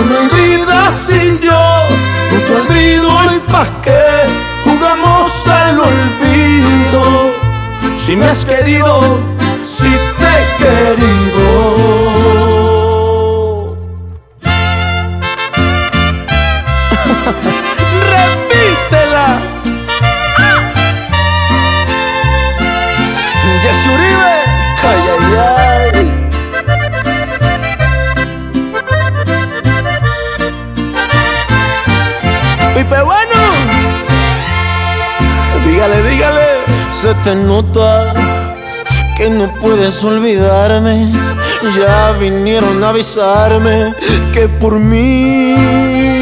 me olvidas sin yo, no te olvido y pa' qué jugamos al olvido. Si me has querido, si te he querido. Repítela. Jessy Uribe. Ay, ay, ay. Pipe Bueno. Dígale, dígale. Se te nota que no puedes olvidarme. Ya vinieron a avisarme que por mí